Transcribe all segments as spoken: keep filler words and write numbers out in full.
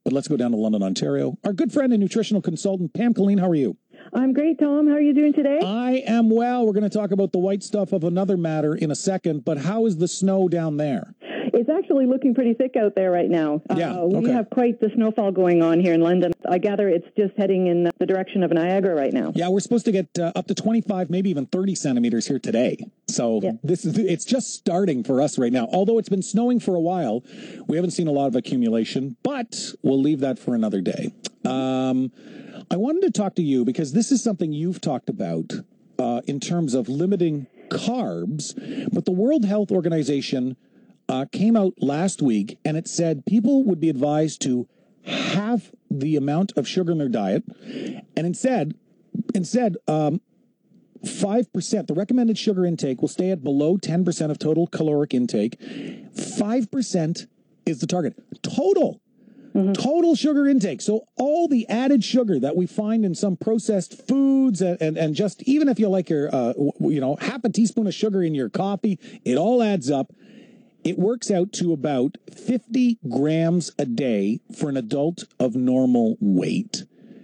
But let's go down to London, Ontario. Our good friend and nutritional consultant, Pam Colleen, how are you? I'm great, Tom. How are you doing today? I am well. We're going to talk about the white stuff of another matter in a second, but how is the snow down there? It's actually looking pretty thick out there right now. Yeah, uh, we okay. have quite the snowfall going on here in London. I gather it's just heading in the direction of Niagara right now. Yeah, we're supposed to get uh, up to twenty-five, maybe even thirty centimeters here today. So yeah. this is it's just starting for us right now. Although it's been snowing for a while, we haven't seen a lot of accumulation, but we'll leave that for another day. Um, I wanted to talk to you because this is something you've talked about uh, in terms of limiting carbs, but the World Health Organization Uh, came out last week, and it said people would be advised to halve the amount of sugar in their diet, and instead, instead, um, five percent, the recommended sugar intake will stay at below ten percent of total caloric intake. five percent is the target. Total. Mm-hmm. Total sugar intake. So all the added sugar that we find in some processed foods and, and, and just even if you like your, uh, you know, half a teaspoon of sugar in your coffee, it all adds up. It works out to about fifty grams a day for an adult of normal weight.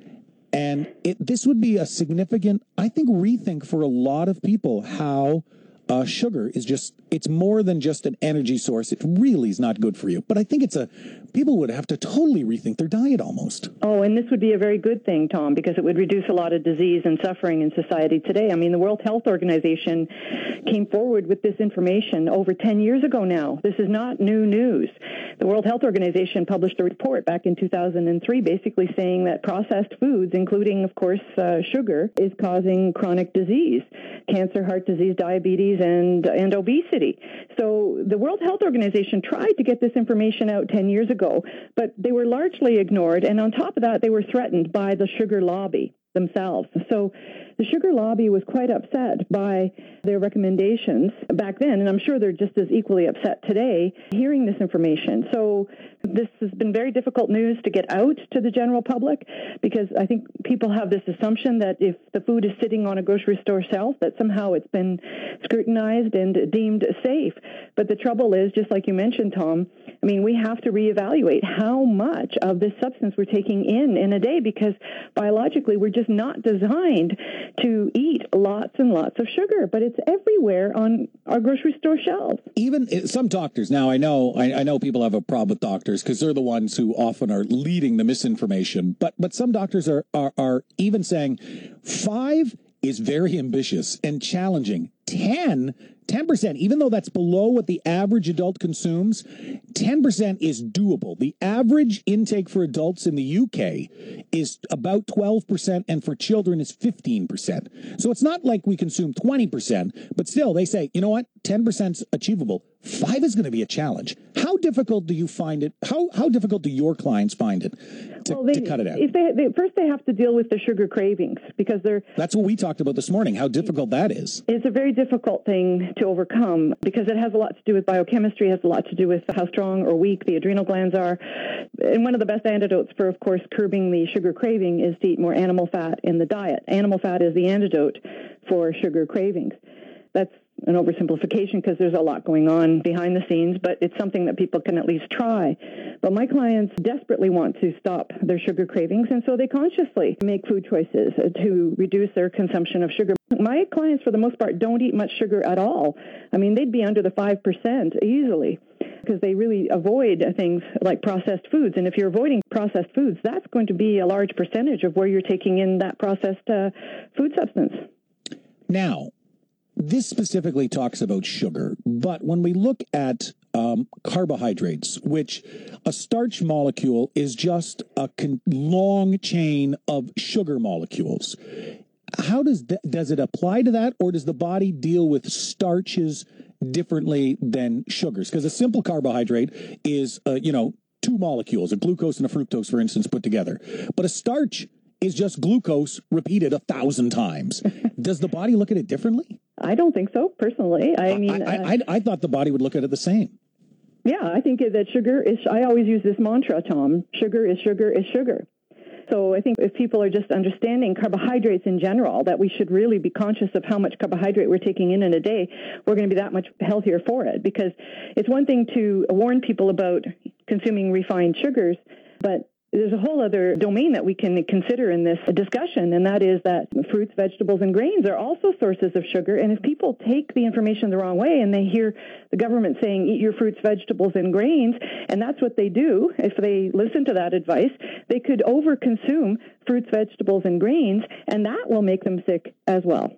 And it, this would be a significant, I think, rethink for a lot of people how uh, sugar is just, it's more than just an energy source. It really is not good for you. But I think it's a, people would have to totally rethink their diet almost. Oh, and this would be a very good thing, Tom, because it would reduce a lot of disease and suffering in society today. I mean, the World Health Organization came forward with this information over ten years ago now. This is not new news. The World Health Organization published a report back in two thousand three basically saying that processed foods, including, of course, uh, sugar, is causing chronic disease, cancer, heart disease, diabetes, and, and obesity. So the World Health Organization tried to get this information out ten years ago, but they were largely ignored. And on top of that, they were threatened by the sugar lobby themselves. So the sugar lobby was quite upset by their recommendations back then, and I'm sure they're just as equally upset today hearing this information. So this has been very difficult news to get out to the general public because I think people have this assumption that if the food is sitting on a grocery store shelf, that somehow it's been scrutinized and deemed safe. But the trouble is, just like you mentioned, Tom, I mean, we have to reevaluate how much of this substance we're taking in in a day because biologically we're just not designed to eat lots and lots of sugar, but it's everywhere on our grocery store shelves. Even some doctors, now I know I, I know people have a problem with doctors because they're the ones who often are leading the misinformation, but but some doctors are, are, are even saying five is very ambitious and challenging. ten ten percent, even though that's below what the average adult consumes, ten percent is doable. The average intake for adults in the U K is about twelve percent, and for children is fifteen percent. So it's not like we consume twenty percent, but still they say, you know what, ten percent is achievable. Five is going to be a challenge. How difficult do you find it? How how difficult do your clients find it to, well, they, to cut it out? If they, they, first, they have to deal with the sugar cravings because they're... That's what we talked about this morning, how difficult that is. It's a very difficult thing to overcome because it has a lot to do with biochemistry, has a lot to do with how strong or weak the adrenal glands are. And one of the best antidotes for, of course, curbing the sugar craving is to eat more animal fat in the diet. Animal fat is the antidote for sugar cravings. That's an oversimplification because there's a lot going on behind the scenes, but it's something that people can at least try. But my clients desperately want to stop their sugar cravings, and so they consciously make food choices to reduce their consumption of sugar. My clients, for the most part, don't eat much sugar at all. I mean, they'd be under the five percent easily because they really avoid things like processed foods. And if you're avoiding processed foods, that's going to be a large percentage of where you're taking in that processed uh, food substance. Now, this specifically talks about sugar, but when we look at um, carbohydrates, which a starch molecule is just a con- long chain of sugar molecules, how does th- does it apply to that, or does the body deal with starches differently than sugars? Because a simple carbohydrate is, uh, you know, two molecules, a glucose and a fructose, for instance, put together. But a starch is just glucose repeated a thousand times. Does the body look at it differently? I don't think so, personally. I mean, I, I, I, I thought the body would look at it the same. Yeah, I think that sugar is, I always use this mantra, Tom, sugar is sugar is sugar. So I think if people are just understanding carbohydrates in general, that we should really be conscious of how much carbohydrate we're taking in in a day, we're going to be that much healthier for it. Because it's one thing to warn people about consuming refined sugars, but there's a whole other domain that we can consider in this discussion, and that is that fruits, vegetables, and grains are also sources of sugar. And if people take the information the wrong way and they hear the government saying, eat your fruits, vegetables, and grains, and that's what they do, if they listen to that advice, they could overconsume fruits, vegetables, and grains, and that will make them sick as well.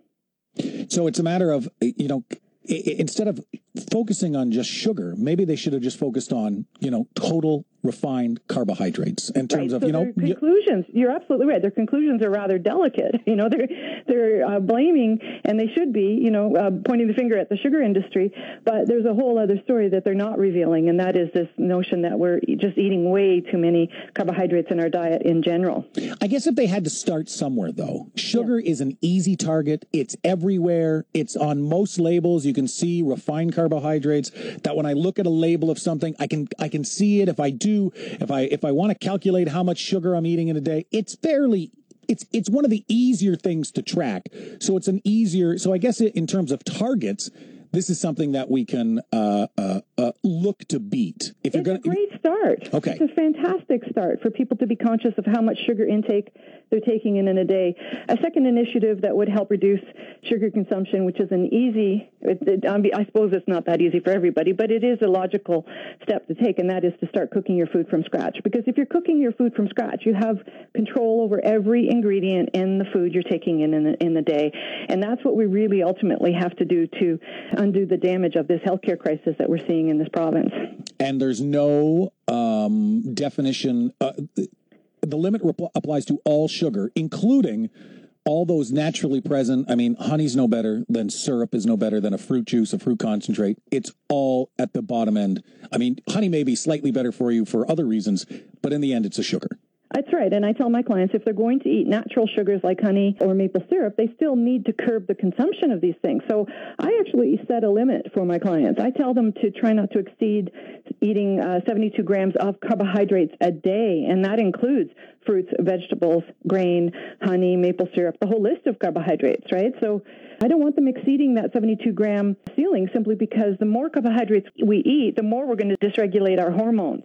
So it's a matter of, you know, instead of focusing on just sugar, maybe they should have just focused on, you know, total refined carbohydrates in terms right. of, so you know, their conclusions. You're absolutely right. Their conclusions are rather delicate. You know, they're they're uh, blaming, and they should be, you know, uh, pointing the finger at the sugar industry. But there's a whole other story that they're not revealing, and that is this notion that we're just eating way too many carbohydrates in our diet in general. I guess if they had to start somewhere, though, sugar yeah. is an easy target. It's everywhere. It's on most labels. You can see refined carbohydrates. That when I look at a label of something, I can I can see it. If I do. If I if I want to calculate how much sugar I'm eating in a day, it's fairly it's it's one of the easier things to track. So it's an easier. So I guess in terms of targets, this is something that we can uh, uh, uh, look to beat. If it's you're gonna, a great start. Okay, it's a fantastic start for people to be conscious of how much sugar intake they're taking in in a day. A second initiative that would help reduce sugar consumption, which is an easy, it, it, I suppose it's not that easy for everybody, but it is a logical step to take, and that is to start cooking your food from scratch. Because if you're cooking your food from scratch, you have control over every ingredient in the food you're taking in in the, in the day. And that's what we really ultimately have to do to undo the damage of this healthcare crisis that we're seeing in this province. And there's no um, definition. Uh, the limit rep- applies to all sugar, including all those naturally present. I mean, honey's no better than syrup, is no better than a fruit juice, a fruit concentrate. It's all at the bottom end. I mean, honey may be slightly better for you for other reasons, but in the end, it's a sugar. That's right. And I tell my clients if they're going to eat natural sugars like honey or maple syrup, they still need to curb the consumption of these things. So I actually set a limit for my clients. I tell them to try not to exceed eating uh, seventy-two grams of carbohydrates a day. And that includes fruits, vegetables, grain, honey, maple syrup, the whole list of carbohydrates, right? So I don't want them exceeding that seventy-two gram ceiling simply because the more carbohydrates we eat, the more we're going to dysregulate our hormones.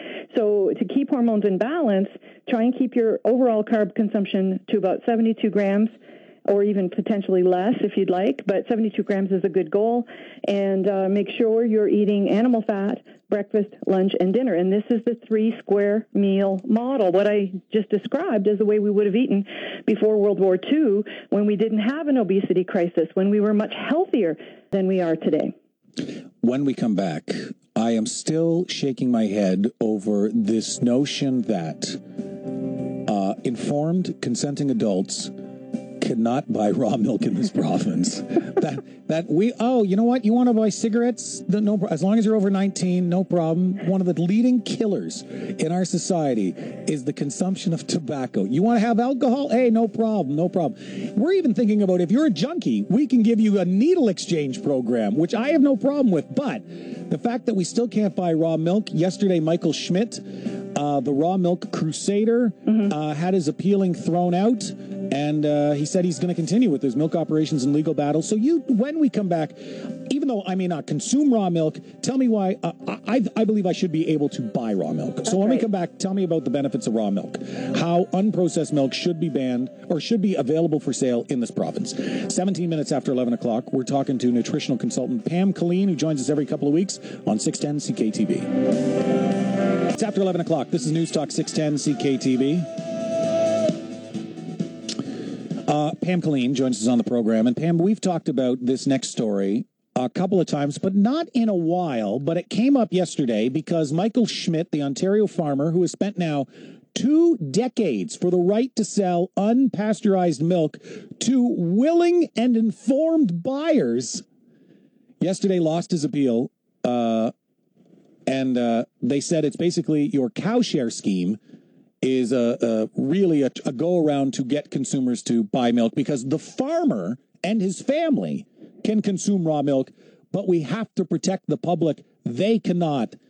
So to keep hormones in balance, try and keep your overall carb consumption to about seventy-two grams, or even potentially less if you'd like, but seventy-two grams is a good goal. And uh, make sure you're eating animal fat, breakfast, lunch, and dinner. And this is the three square meal model. What I just described is the way we would have eaten before World War Two, when we didn't have an obesity crisis, when we were much healthier than we are today. When we come back, I am still shaking my head over this notion that uh, informed, consenting adults cannot buy raw milk in this province. that that we oh you know what, you want to buy cigarettes, the, no, as long as you're over nineteen, no problem. One of the leading killers in our society is the consumption of tobacco. You want to have alcohol? Hey, no problem, no problem. We're even thinking about, if you're a junkie, we can give you a needle exchange program, which I have no problem with. But the fact that we still can't buy raw milk, yesterday Michael Schmidt, Uh, the raw milk crusader, mm-hmm. uh, had his appealing thrown out, and uh, he said he's going to continue with his milk operations and legal battles. So you, when we come back, even though I may not consume raw milk, tell me why uh, I, I believe I should be able to buy raw milk. So okay. When we come back, tell me about the benefits of raw milk, how unprocessed milk should be banned or should be available for sale in this province. seventeen minutes after eleven o'clock, we're talking to nutritional consultant Pam Colleen, who joins us every couple of weeks on six ten C K T V. It's after eleven o'clock. This is News Talk six ten C K T V. Uh, Pam Colleen joins us on the program. And Pam, we've talked about this next story a couple of times, but not in a while. But it came up yesterday because Michael Schmidt, the Ontario farmer who has spent now two decades for the right to sell unpasteurized milk to willing and informed buyers, yesterday lost his appeal. Uh, and uh, they said it's basically your cow share scheme is a, a really a, a go-around to get consumers to buy milk, because the farmer and his family can consume raw milk, but we have to protect the public. They cannot.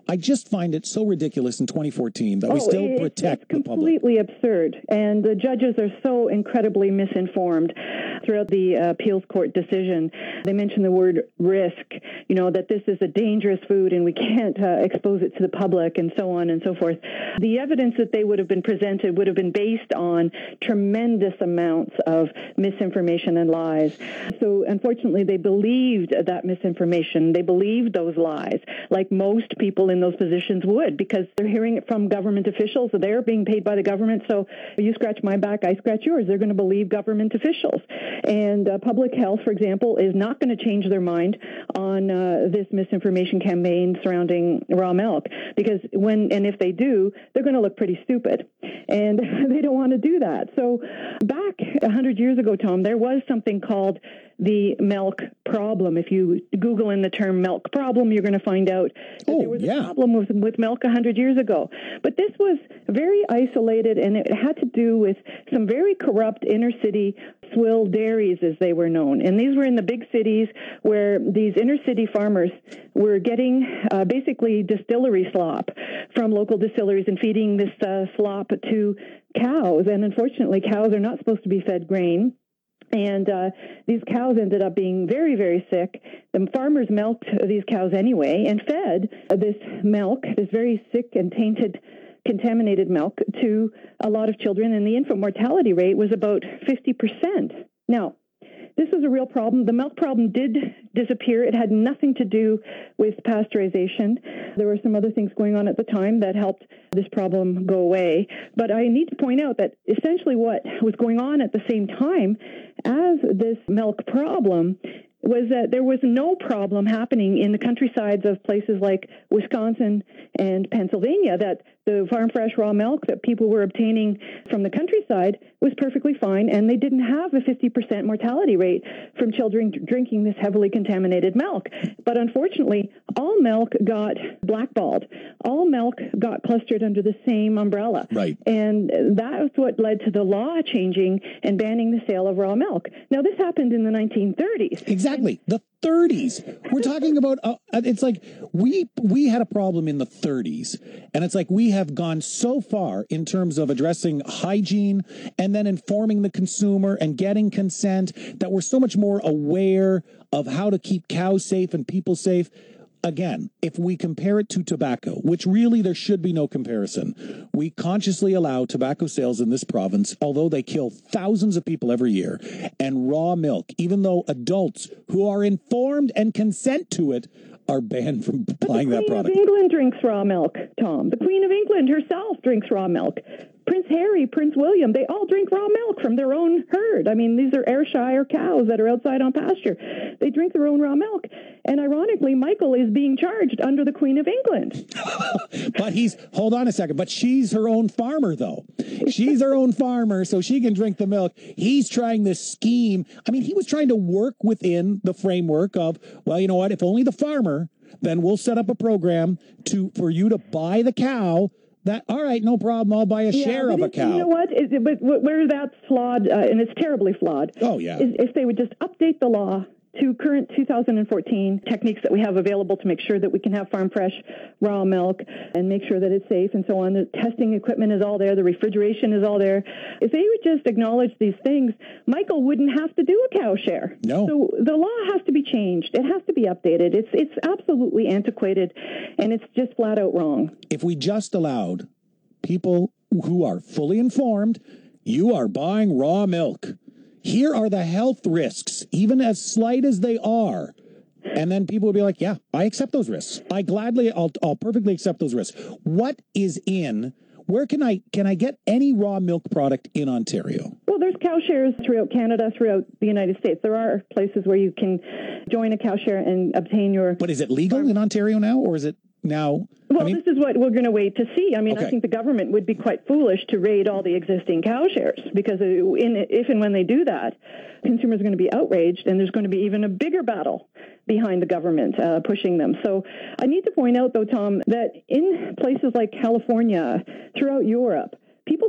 I just find it so ridiculous in twenty fourteen that we oh, still it's, protect it's the public. Completely absurd. And the judges are so incredibly misinformed throughout the uh, appeals court decision. They mention the word risk, you know, that this is a dangerous food and we can't uh, expose it to the public and so on and so forth. The evidence that they would have been presented would have been based on tremendous amounts of misinformation and lies. So unfortunately, they believed that misinformation. They believed those lies, like most people in those positions would, because they're hearing it from government officials. They're being paid by the government. So you scratch my back, I scratch yours. They're going to believe government officials. And uh, public health, for example, is not going to change their mind on uh, this misinformation campaign surrounding raw milk, because when and if they do, they're going to look pretty stupid. And they don't want to do that. So back one hundred years ago, Tom, there was something called the milk problem. If you Google in the term milk problem, you're going to find out that oh, there was yeah. a problem with, with milk one hundred years ago. But this was very isolated, and it had to do with some very corrupt inner-city swill dairies, as they were known. And these were in the big cities where these inner-city farmers were getting uh, basically distillery slop from local distilleries and feeding this uh, slop to cows. And unfortunately, cows are not supposed to be fed grain. And uh, these cows ended up being very, very sick. The farmers milked these cows anyway and fed this milk, this very sick and tainted, contaminated milk, to a lot of children. And the infant mortality rate was about fifty percent. Now, this was a real problem. The milk problem did disappear. It had nothing to do with pasteurization. There were some other things going on at the time that helped this problem go away. But I need to point out that essentially what was going on at the same time as this milk problem was that there was no problem happening in the countrysides of places like Wisconsin and Pennsylvania, that the farm fresh raw milk that people were obtaining from the countryside was perfectly fine, and they didn't have a fifty percent mortality rate from children drinking this heavily contaminated milk. But unfortunately, all milk got blackballed. All milk got clustered under the same umbrella. Right. And that's what led to the law changing and banning the sale of raw milk. Now, this happened in the nineteen thirties. Exactly. The thirties. We're talking about, uh, it's like we we had a problem in the thirties. And it's like we have gone so far in terms of addressing hygiene and then informing the consumer and getting consent that we're so much more aware of how to keep cows safe and people safe. Again, if we compare it to tobacco, which really there should be no comparison, we consciously allow tobacco sales in this province, although they kill thousands of people every year, and raw milk, even though adults who are informed and consent to it are banned from buying that product. The Queen of England drinks raw milk, Tom. The Queen of England herself drinks raw milk. Prince Harry, Prince William, they all drink raw milk from their own herd. I mean, these are Ayrshire cows that are outside on pasture. They drink their own raw milk. And ironically, Michael is being charged under the Queen of England. But he's, hold on a second, but she's her own farmer, though. She's her own farmer, so she can drink the milk. He's trying this scheme. I mean, he was trying to work within the framework of, well, you know what, if only the farmer, then we'll set up a program to for you to buy the cow. That, all right, no problem. I'll buy a yeah, share of a cow. You know what? It, but where that's flawed, uh, and it's terribly flawed. Oh, yeah. Is if they would just update the law to current two thousand fourteen techniques that we have available to make sure that we can have farm fresh raw milk and make sure that it's safe and so on. The testing equipment is all there. The refrigeration is all there. If they would just acknowledge these things, Michael wouldn't have to do a cow share. No. So the law has to be changed. It has to be updated. It's it's absolutely antiquated, and it's just flat out wrong. If we just allowed people who are fully informed, you are buying raw milk. Here are the health risks, even as slight as they are. And then people will be like, yeah, I accept those risks. I gladly, I'll, I'll perfectly accept those risks. What is in, where can I, can I get any raw milk product in Ontario? Well, there's cow shares throughout Canada, throughout the United States. There are places where you can join a cow share and obtain your... But is it legal in Ontario now, or is it now... Well, I mean, this is what we're going to wait to see. I mean, okay. I think the government would be quite foolish to raid all the existing cow shares, because in, if and when they do that, consumers are going to be outraged, and there's going to be even a bigger battle behind the government uh, pushing them. So I need to point out, though, Tom, that in places like California, throughout Europe, people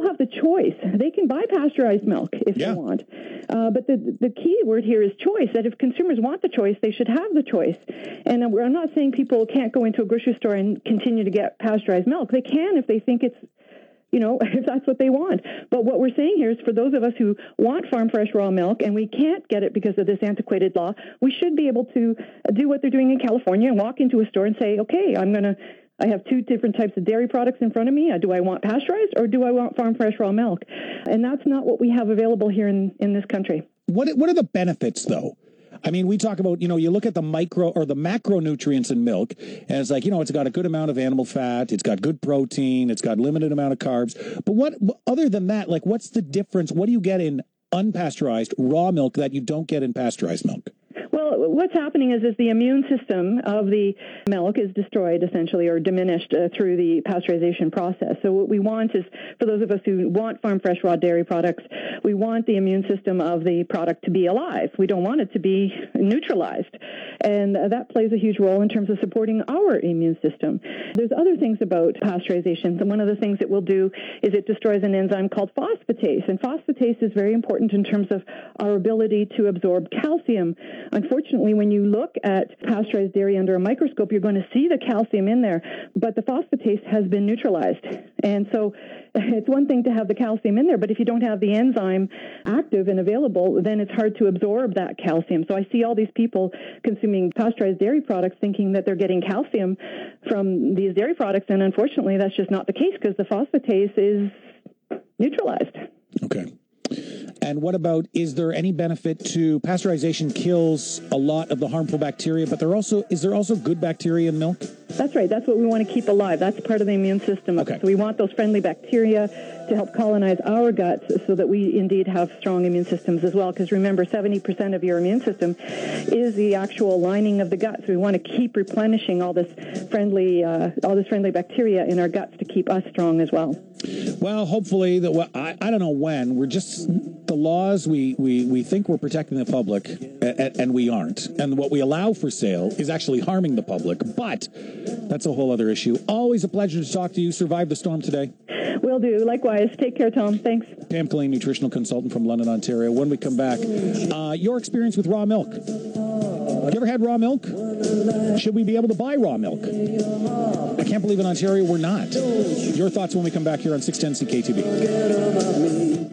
people have the choice. They can buy pasteurized milk if yeah. they want. Uh, but the the key word here is choice, that if consumers want the choice, they should have the choice. And I'm not saying people can't go into a grocery store and continue to get pasteurized milk. They can if they think it's, you know, if that's what they want. But what we're saying here is for those of us who want farm fresh raw milk and we can't get it because of this antiquated law, we should be able to do what they're doing in California and walk into a store and say, okay, I'm going to, I have two different types of dairy products in front of me. Do I want pasteurized or do I want farm fresh raw milk? And that's not what we have available here in, in this country. What What are the benefits, though? I mean, we talk about, you know, you look at the micro or the macronutrients in milk, and it's like, you know, it's got a good amount of animal fat, it's got good protein, it's got limited amount of carbs. But what, other than that, like, what's the difference? What do you get in unpasteurized raw milk that you don't get in pasteurized milk? Well, what's happening is, is the immune system of the milk is destroyed, essentially, or diminished uh, through the pasteurization process. So what we want is, for those of us who want farm fresh raw dairy products, we want the immune system of the product to be alive. We don't want it to be neutralized. And uh, that plays a huge role in terms of supporting our immune system. There's other things about pasteurization. So one of the things it will do is it destroys an enzyme called phosphatase. And phosphatase is very important in terms of our ability to absorb calcium. Unfortunately, when you look at pasteurized dairy under a microscope, you're going to see the calcium in there, but the phosphatase has been neutralized. And so it's one thing to have the calcium in there, but if you don't have the enzyme active and available, then it's hard to absorb that calcium. So I see all these people consuming pasteurized dairy products thinking that they're getting calcium from these dairy products, and unfortunately that's just not the case because the phosphatase is neutralized. Okay. And what about, is there any benefit to pasteurization? Kills a lot of the harmful bacteria, but there also is there also good bacteria in milk? That's right. That's what we want to keep alive. That's part of the immune system. Okay. So we want those friendly bacteria to help colonize our guts so that we indeed have strong immune systems as well. Because remember, seventy percent of your immune system is the actual lining of the gut. So we want to keep replenishing all this friendly, uh, all this friendly bacteria in our guts to keep us strong as well. Well, hopefully that. Well, I I don't know when. We're just the laws. We we we think we're protecting the public, and, and we aren't. And what we allow for sale is actually harming the public. But that's a whole other issue. Always a pleasure to talk to you. Survive the storm today. Will do. Likewise. Take care, Tom. Thanks. Pam Killeen, nutritional consultant from London, Ontario. When we come back, uh, your experience with raw milk. Have you ever had raw milk? Should we be able to buy raw milk? I can't believe in Ontario we're not. Your thoughts when we come back here on six ten C K T V.